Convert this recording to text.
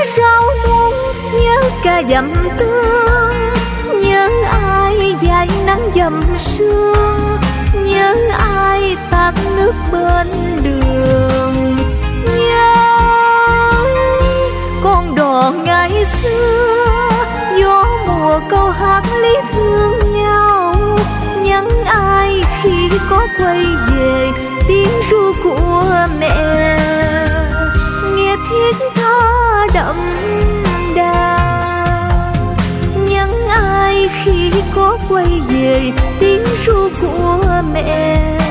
rau muống, nhớ cả dặm tương, nhớ ai dãi nắng dầm sương, nhớ ai tạt nước bên đường, nhớ con đò ngày xưa, gió mùa câu hát lý thương nhau, nhắn ai khi có quay về tiếng ru của mẹ, nghe thiết tha đậm đà, nhắn ai khi có quay về tiếng ru của mẹ.